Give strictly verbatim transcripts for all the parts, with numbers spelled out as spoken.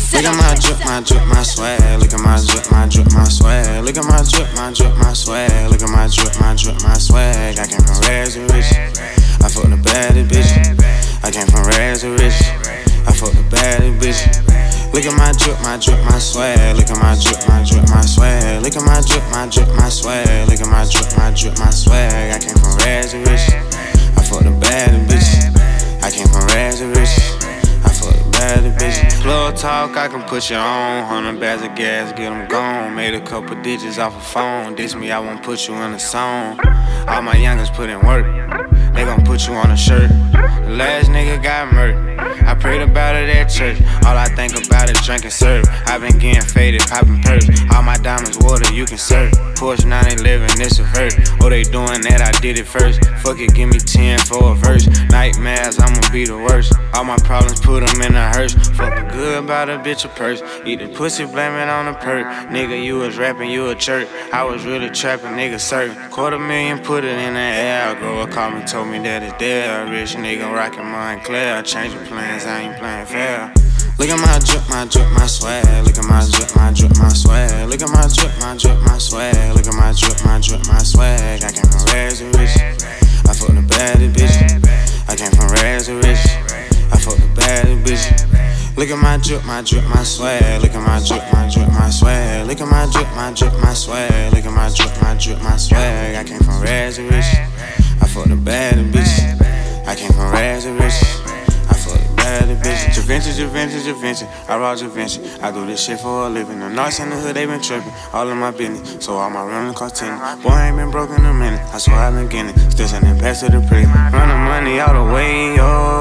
Look at my drip, my drip, my swag. Look at my drip, my drip, my swag. Look at my drip, my drip, my swag. Look at my drip, my drip, my swag. I came from rags to riches. I fucked the baddest bitch. I came from rags to riches. I fucked the baddest bitch. Look at my drip, my drip, my swag. Look at my drip, my drip, my swag. Look at my drip, my drip, my swag. Look at my drip, my drip, my swag. I came from rags to riches. I fucked the baddest bitch. I came from rags to riches. I fucked the baddest bitch. Plug talk, I can put you on. Hundred bags of gas, get them gone. Made a couple digits off a phone. Diss me, I won't put you in a song. All my youngers put in work. They gon' put you on a shirt. The last nigga got murked. I prayed about it at church. All I think about is drinking syrup. I been getting faded, popping perks. All my diamonds water, you can serve. Porsche nine eleven, it's a verse. Oh, they doing that, I did it first. Fuck it, give me ten for a verse. Nightmares, I'ma be the worst. All my problems, put them in a hearse. Fucking good about a bitch a purse. Eat the pussy, blame it on the perk. Nigga, you was rapping, you a chirp. I was really trapping, nigga certain. Quarter million, put it in the air. Girl called me, told me that it's there. Rich nigga rockin' Montclair. Changing plans, I ain't playing fair. Look at my drip, my drip, my swag. Look at my drip, my drip, my swag. Look at my drip, my drip, my swag. Look at my drip, my drip, my swag. I came from rags to riches. I fucked the baddest bitch. I came from rags to riches. I fucked the baddest bitch. Look at my drip, my drip, my swag. Look at my drip, my drip, my swag. Look at my drip, my drip, my swag. Look at my drip, my drip, my swag. I came from rags to riches. I fucked the baddest bitch. I came from rags to riches. I fucked the baddest bitch. Javinci, Javinci, Javinci. I rock Javinci. I do this shit for a living. The Narcs in the hood, they been tripping. All in my business. So all my running cost ten. Boy, I ain't been broke in a minute. I swear I been getting it. Still sending past to the prison. Running money all the way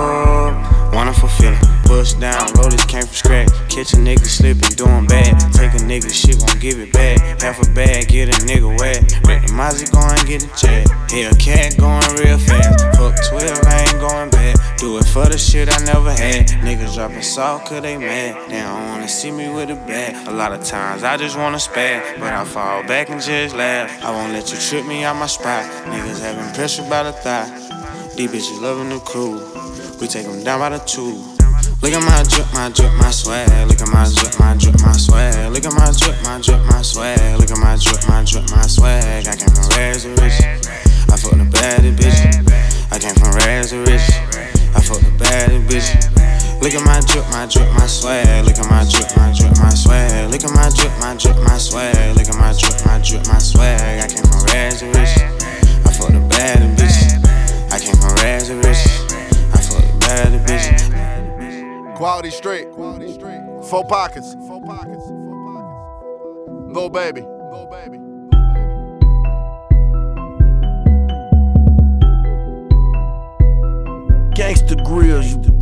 up. Wanna fulfill it. Push down, rollers came from scratch. Catch a nigga slipping, doing bad. Take a nigga shit, won't give it back. Half a bag, get a nigga wet. Let the Mozzie go and get a check. Hellcat going real fast. Fuck twelve, I ain't going back. Do it for the shit I never had. Niggas dropping salt cause they mad. They don't wanna see me with a bag. A lot of times I just wanna spaz, but I fall back and just laugh. I won't let you trip me out my spot. Niggas having pressure by the thigh. These bitches loving the crew. We take them down by the two. Look at my drip, my drip, my swag. Look at my drip, my drip, my swag. Look at my drip, my drip, my swag. Look at my drip, my drip, my swag. I came from rags to riches. I fucked the baddest bitch. I came from rags to riches. I fucked the baddest bitch. Look at my drip, my drip, my swag. Look at my drip, my drip, my swag. Look at my drip, my drip, my swag. Look at my drip, my drip, my swag. I came from rags to riches. I fucked the baddest bitch. I came from rags to riches. I fucked the baddest bitch. Quality straight. Quality straight. Four pockets. Four pockets. Four pockets. Lil baby. Lil baby. Gangsta Grills.